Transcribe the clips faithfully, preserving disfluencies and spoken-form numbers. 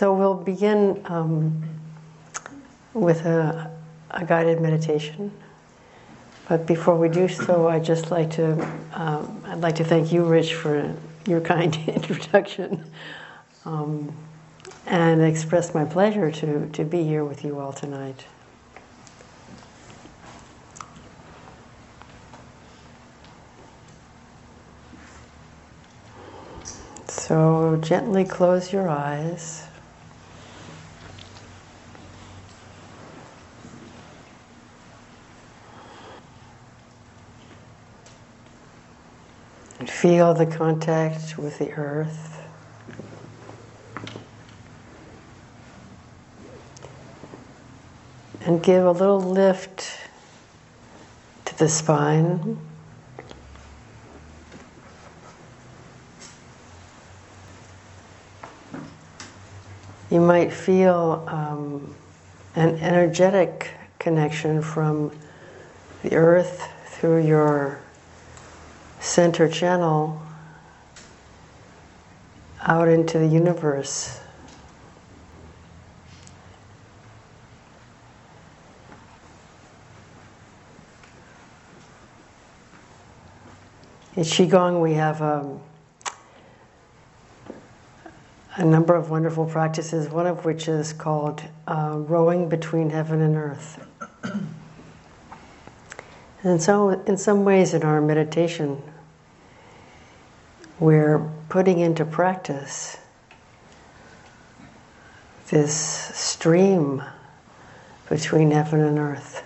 So we'll begin um, with a, a guided meditation. But before we do so, I'd just like to, um, I'd like to thank you, Rich, for your kind introduction, um, and express my pleasure to, to be here with you all tonight. So gently close your eyes. And feel the contact with the earth. And give a little lift to the spine. You might feel um, an energetic connection from the earth through your center channel out into the universe. In Qigong, we have um, a number of wonderful practices, one of which is called uh, rowing between heaven and earth. And so, in some ways, in our meditation, we're putting into practice this stream between heaven and earth.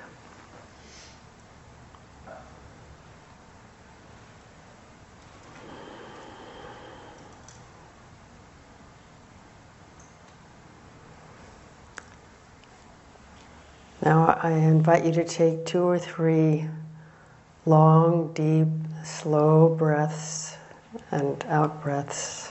Now I invite you to take two or three long, deep, slow breaths and out breaths.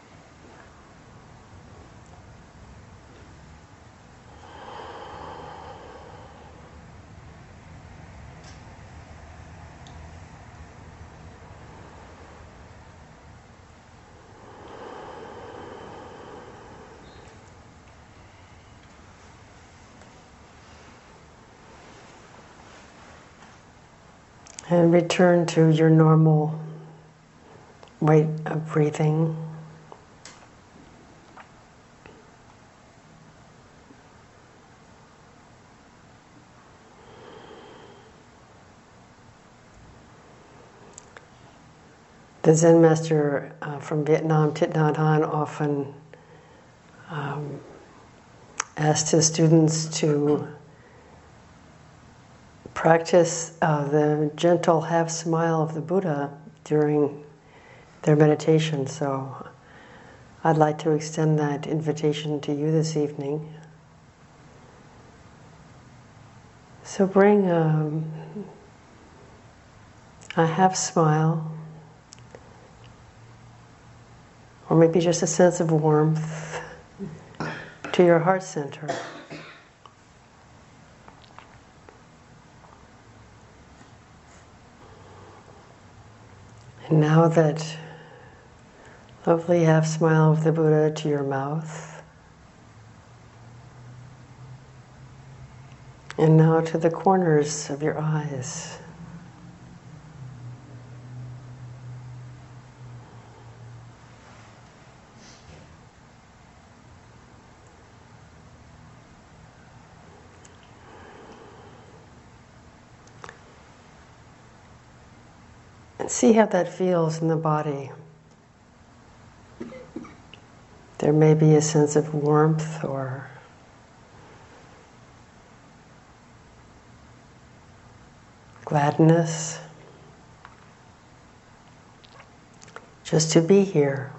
And return to your normal way of breathing. The Zen master uh, from Vietnam, Thich Nhat Hanh, often um, asked his students to practice uh, the gentle half smile of the Buddha during their meditation. So I'd like to extend that invitation to you this evening. So bring um, a half smile, or maybe just a sense of warmth to your heart center. And now that lovely half smile of the Buddha to your mouth. And now to the corners of your eyes. And see how that feels in the body. There may be a sense of warmth or gladness. Just to be here.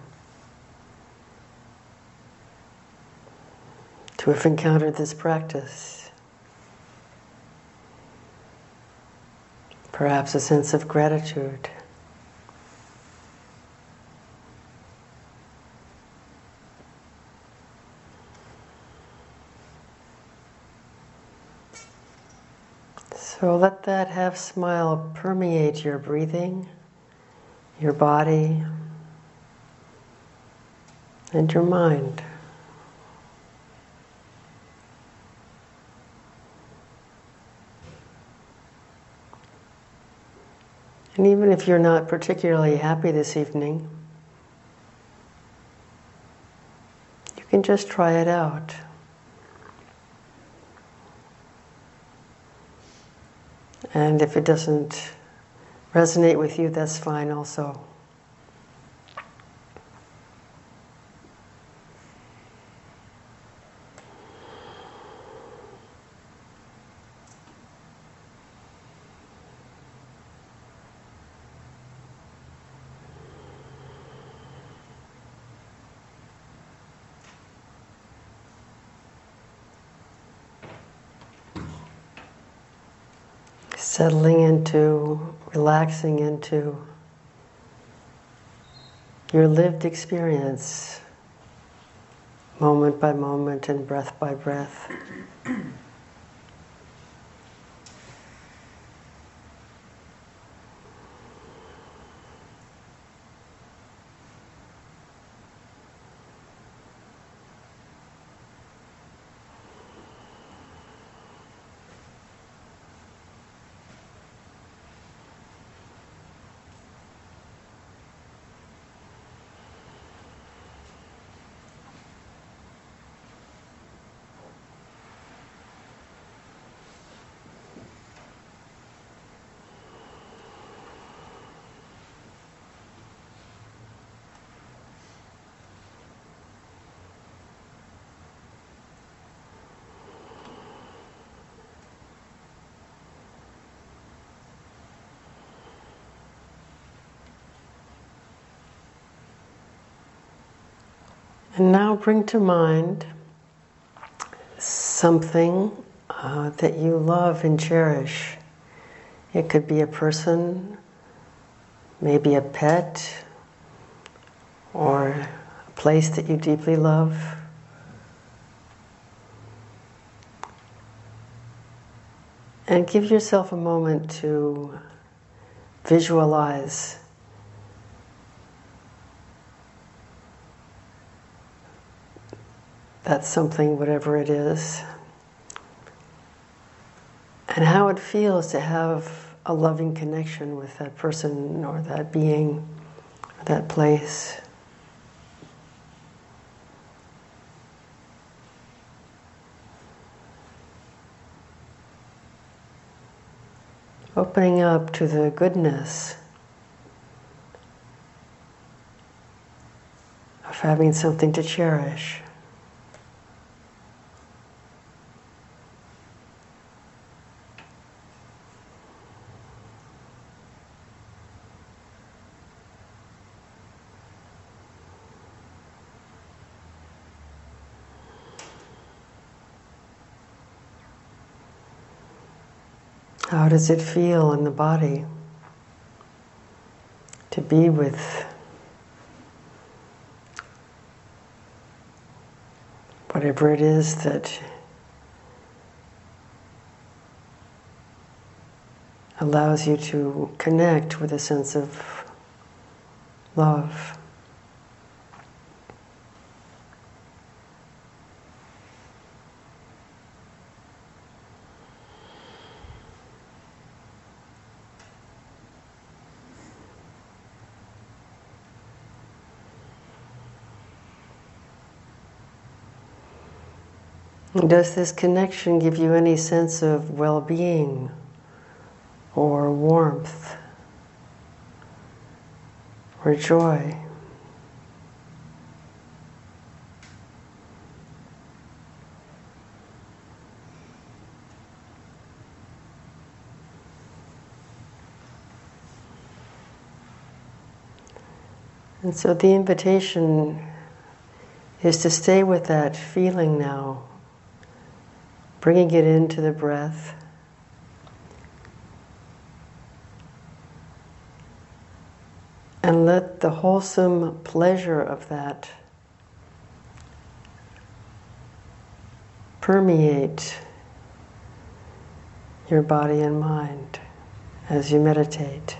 To have encountered this practice. Perhaps a sense of gratitude. So let that half smile permeate your breathing, your body, and your mind. And even if you're not particularly happy this evening, you can just try it out. And if it doesn't resonate with you, that's fine also. Settling into, relaxing into your lived experience, moment by moment and breath by breath. And now bring to mind something uh, that you love and cherish. It could be a person, maybe a pet, or a place that you deeply love. And give yourself a moment to visualize that something, whatever it is, and how it feels to have a loving connection with that person or that being or that place. Opening up to the goodness of having something to cherish. How does it feel in the body to be with whatever it is that allows you to connect with a sense of love? Does this connection give you any sense of well-being or warmth or joy? And so the invitation is to stay with that feeling now, bringing it into the breath. And let the wholesome pleasure of that permeate your body and mind as you meditate.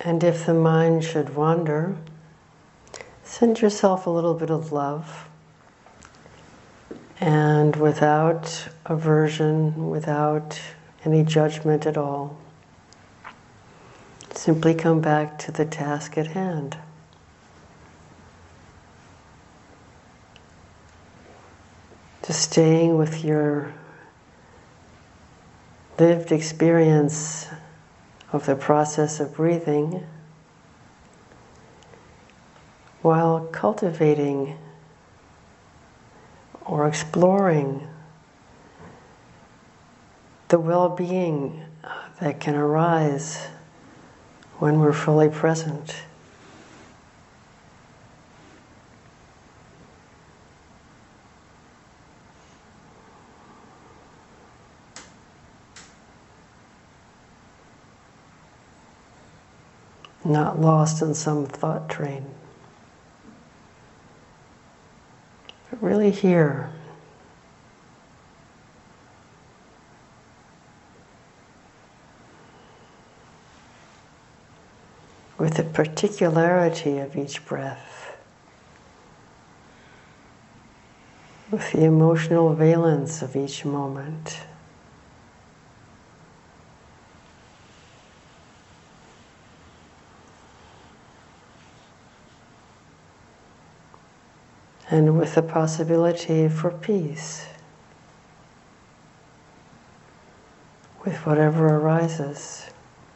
And if the mind should wander, send yourself a little bit of love. And without aversion, without any judgment at all, simply come back to the task at hand. Just staying with your lived experience of the process of breathing while cultivating or exploring the well-being that can arise when we're fully present. Not lost in some thought train, but really here. With the particularity of each breath, with the emotional valence of each moment. And with the possibility for peace with whatever arises.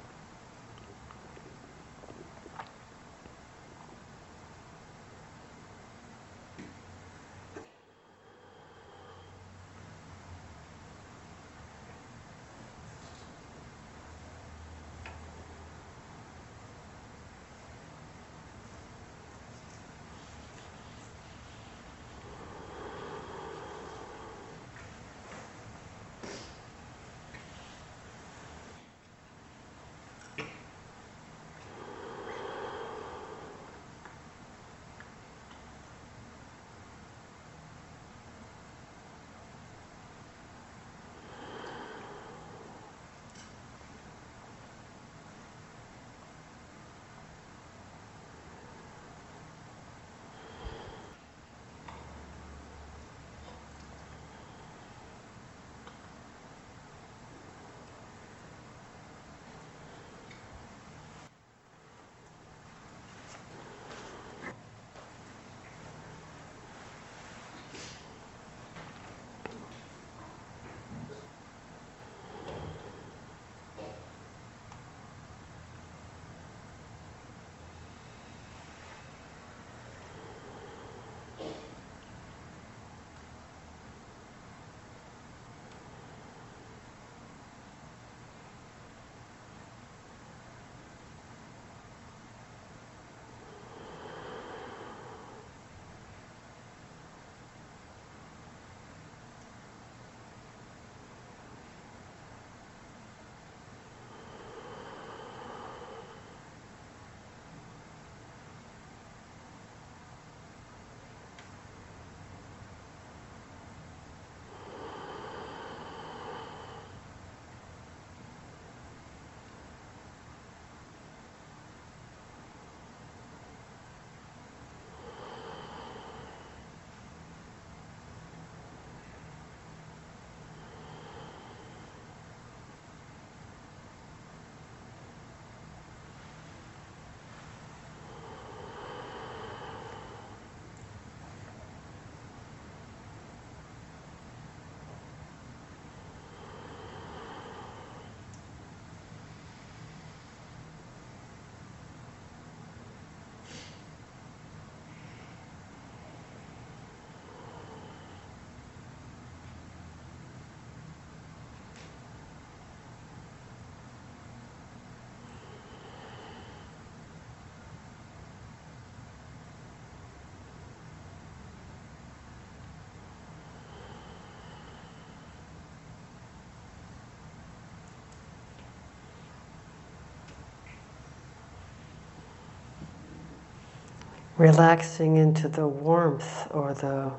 Relaxing into the warmth or the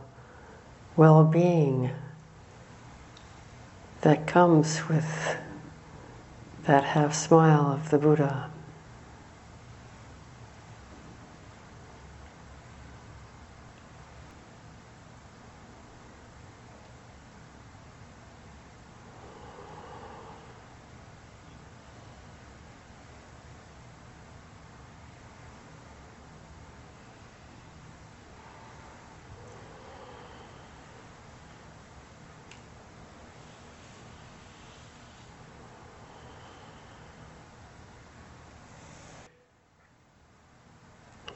well-being that comes with that half smile of the Buddha.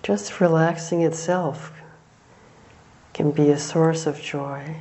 just relaxing itself can be a source of joy.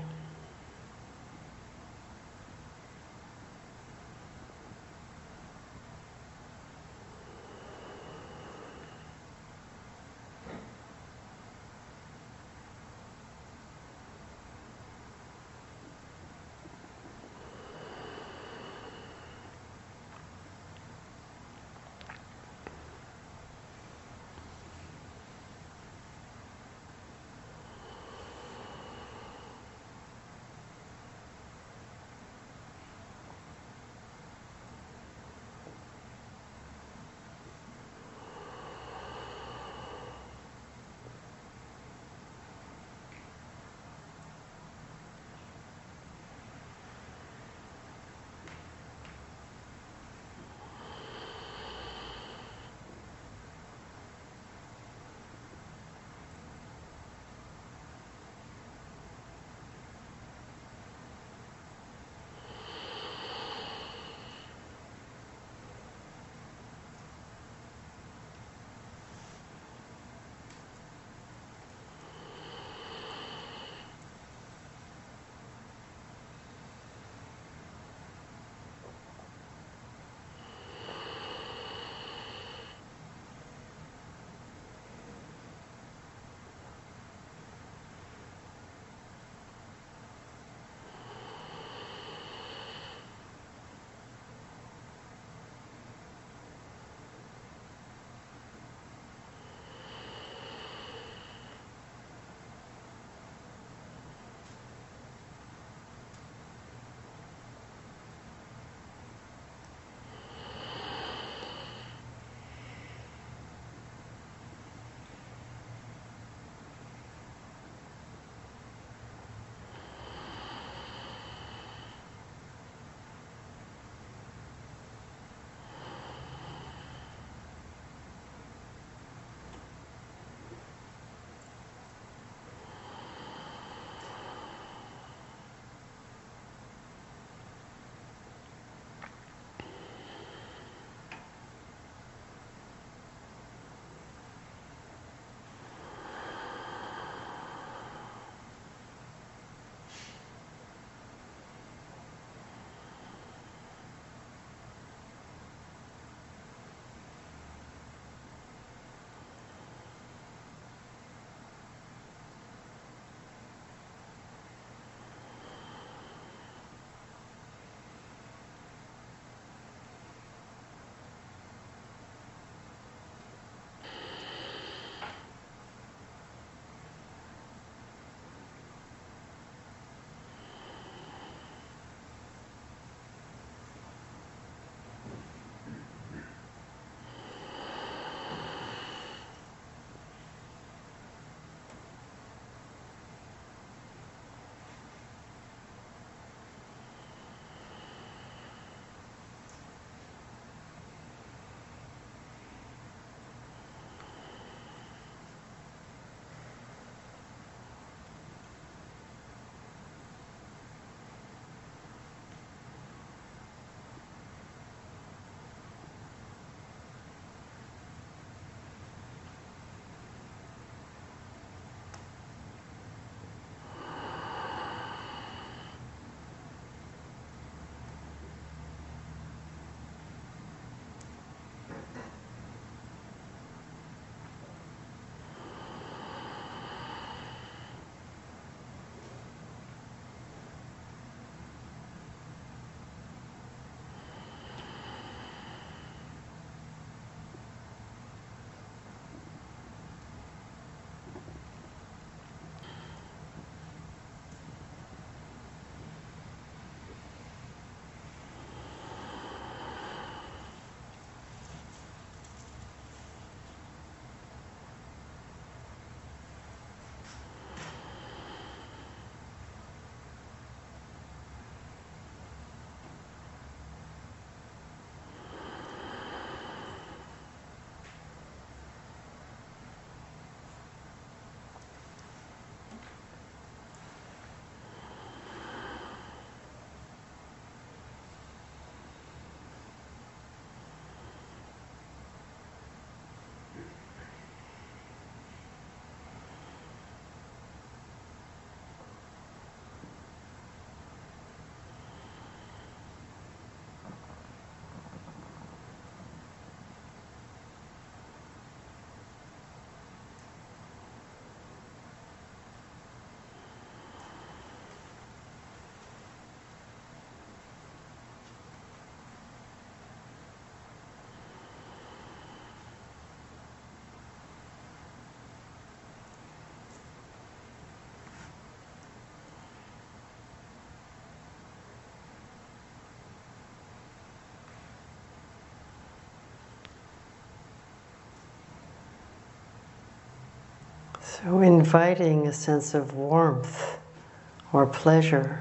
So inviting a sense of warmth or pleasure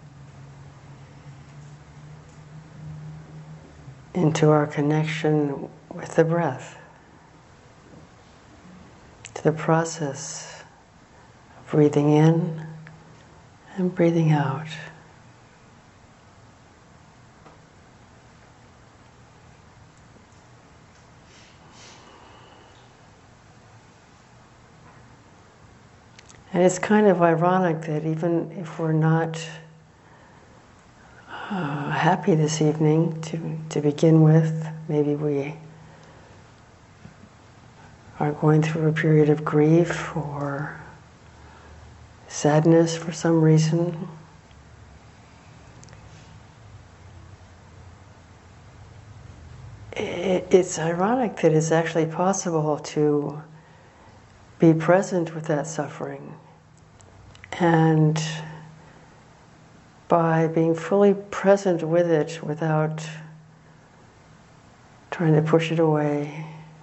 into our connection with the breath, to the process of breathing in and breathing out. And it's kind of ironic that even if we're not uh, happy this evening to, to begin with, maybe we are going through a period of grief or sadness for some reason, it, it's ironic that it's actually possible to be present with that suffering, and by being fully present with it without trying to push it away,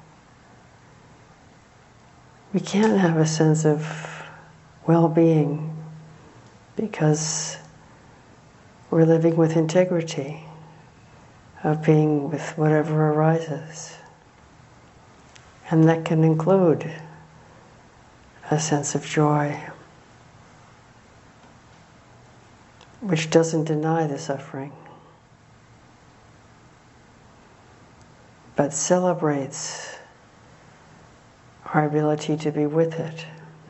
we can have a sense of well-being because we're living with integrity of being with whatever arises. And that can include a sense of joy, which doesn't deny the suffering, but celebrates our ability to be with it.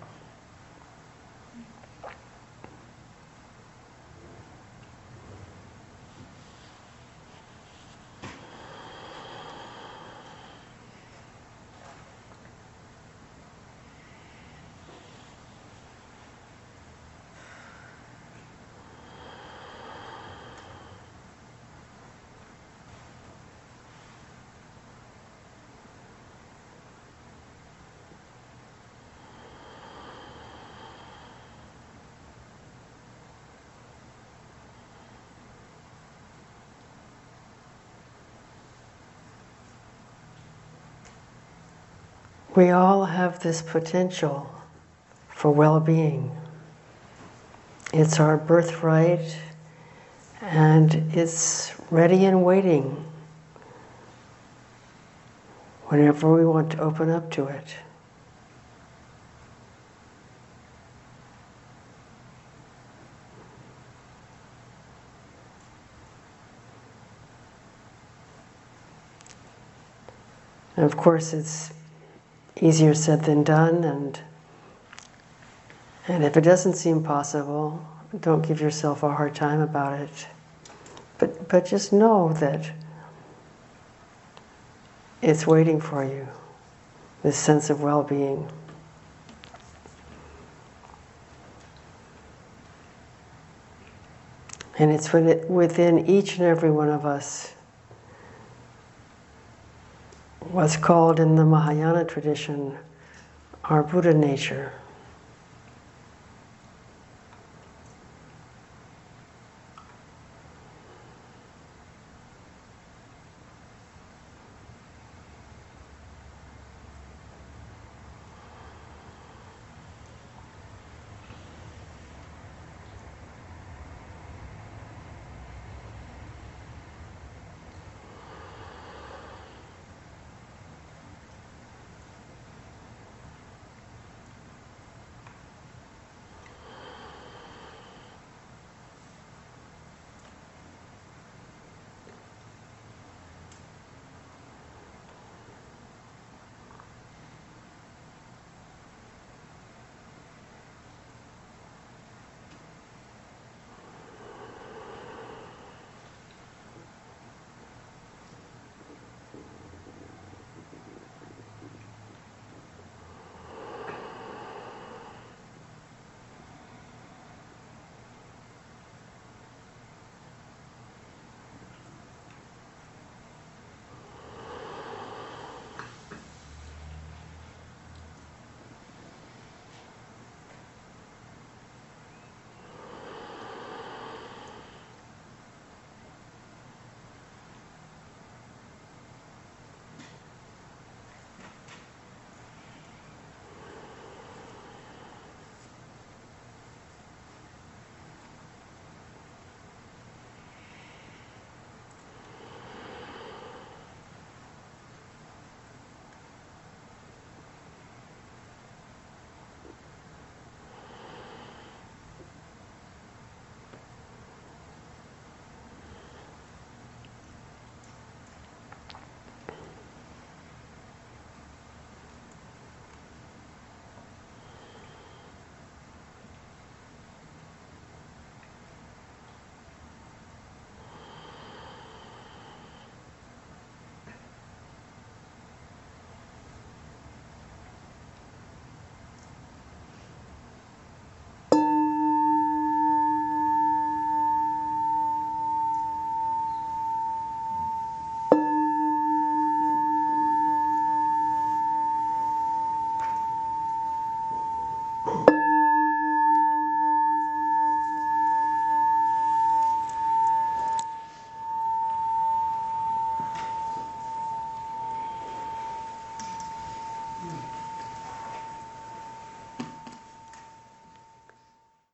We all have this potential for well-being. It's our birthright, and it's ready and waiting whenever we want to open up to it. And of course, it's easier said than done, and and if it doesn't seem possible, don't give yourself a hard time about it. But but just know that it's waiting for you, this sense of well-being. And it's within each and every one of us. What's called in the Mahayana tradition our Buddha nature.